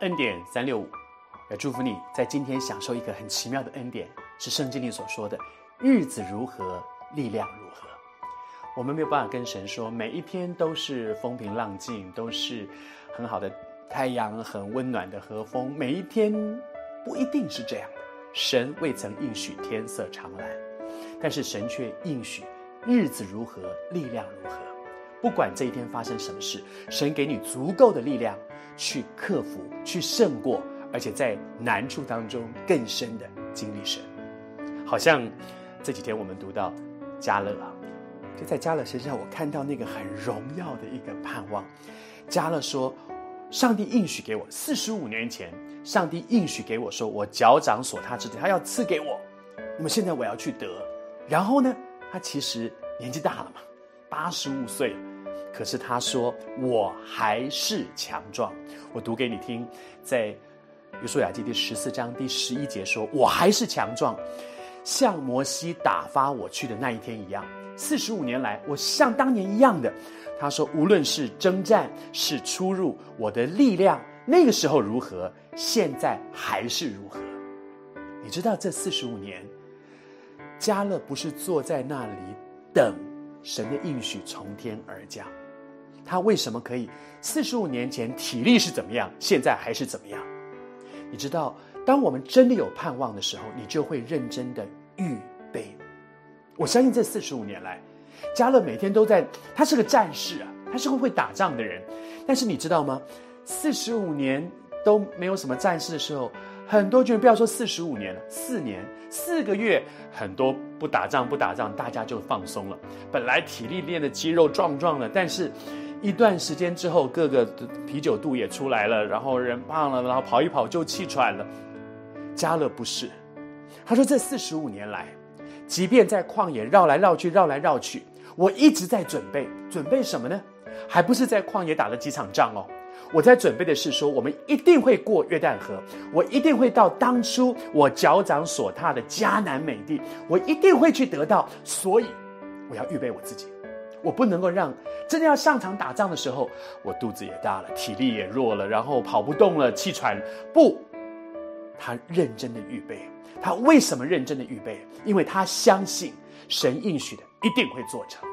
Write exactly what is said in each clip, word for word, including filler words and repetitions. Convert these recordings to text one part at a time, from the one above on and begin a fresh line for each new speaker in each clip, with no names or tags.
恩典三六五，要祝福你在今天享受一个很奇妙的恩典，是圣经里所说的日子如何，力量如何。我们没有办法跟神说每一天都是风平浪静，都是很好的太阳，很温暖的和风，每一天不一定是这样的。神未曾应许天色常蓝，但是神却应许日子如何，力量如何。不管这一天发生什么事，神给你足够的力量去克服，去胜过，而且在难处当中更深的经历神。好像这几天我们读到迦勒啊，就在迦勒身上我看到那个很荣耀的一个盼望。迦勒说，上帝应许给我，四十五年前上帝应许给我说，我脚掌所他之地他要赐给我，那么现在我要去得。然后呢，他其实年纪大了嘛，八十五岁了，可是他说我还是强壮。我读给你听，在约书亚记第十四章第十一节说，我还是强壮，像摩西打发我去的那一天一样。四十五年来，我像当年一样的。他说，无论是征战是出入，我的力量那个时候如何，现在还是如何。你知道这四十五年，迦勒不是坐在那里等神的应许从天而降，他为什么可以四十五年前体力是怎么样，现在还是怎么样？你知道，当我们真的有盼望的时候，你就会认真的预备。我相信这四十五年来，迦勒每天都在，他是个战士啊，他是个会打仗的人。但是你知道吗？四十五年都没有什么战事的时候，很多人不要说四十五年了，四年四个月，很多不打仗不打仗，大家就放松了。本来体力练的肌肉壮壮了，但是一段时间之后，各个啤酒肚也出来了，然后人胖了，然后跑一跑就气喘了。迦勒不是，他说这四十五年来，即便在旷野绕来绕去绕来绕去，我一直在准备。准备什么呢？还不是在旷野打了几场仗哦。我在准备的是说，我们一定会过约旦河，我一定会到当初我脚掌所踏的迦南美地，我一定会去得到。所以我要预备我自己，我不能够让真的要上场打仗的时候，我肚子也大了，体力也弱了，然后跑不动了，气喘。不，他认真的预备。他为什么认真的预备？因为他相信神应许的一定会做成。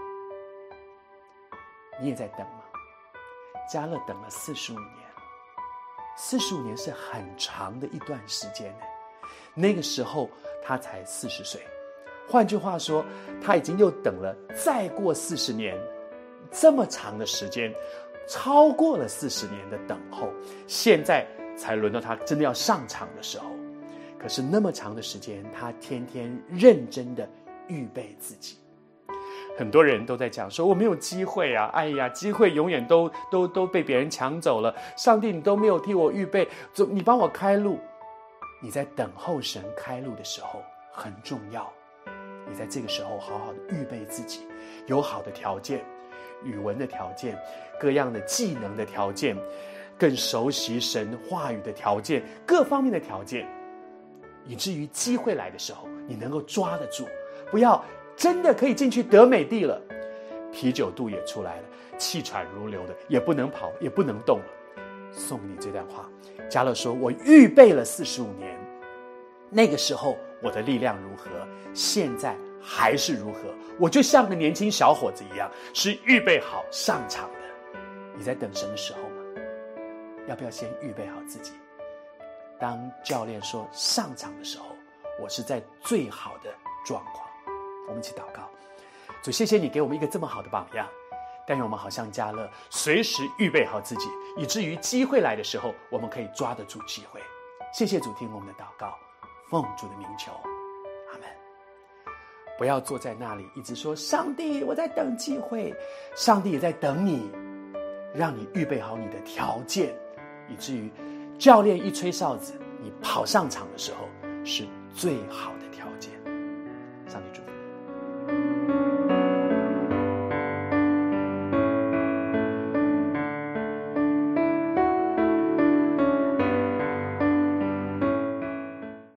你也在等吗？迦勒等了四十五年，四十五年是很长的一段时间。那个时候他才四十岁，换句话说，他已经又等了再过四十年，这么长的时间，超过了四十年的等候，现在才轮到他真的要上场的时候。可是那么长的时间，他天天认真的预备自己。很多人都在讲说，我没有机会啊，哎呀，机会永远都都都被别人抢走了，上帝你都没有替我预备，你帮我开路。你在等候神开路的时候很重要，你在这个时候好好的预备自己，有好的条件，语文的条件，各样的技能的条件，更熟悉神话语的条件，各方面的条件，以至于机会来的时候你能够抓得住，不要真的可以进去得美地了，啤酒肚也出来了，气喘如流的，也不能跑也不能动了。送你这段话，迦勒说，我预备了四十五年，那个时候我的力量如何，现在还是如何。我就像个年轻小伙子一样，是预备好上场的。你在等什么时候吗？要不要先预备好自己？当教练说上场的时候，我是在最好的状况。我们一起祷告。主，谢谢你给我们一个这么好的榜样，但愿我们好像迦勒，随时预备好自己，以至于机会来的时候我们可以抓得住机会。谢谢主，听我们的祷告，奉主的名求，阿们。不要坐在那里一直说，上帝我在等机会，上帝也在等你，让你预备好你的条件，以至于教练一吹哨子，你跑上场的时候是最好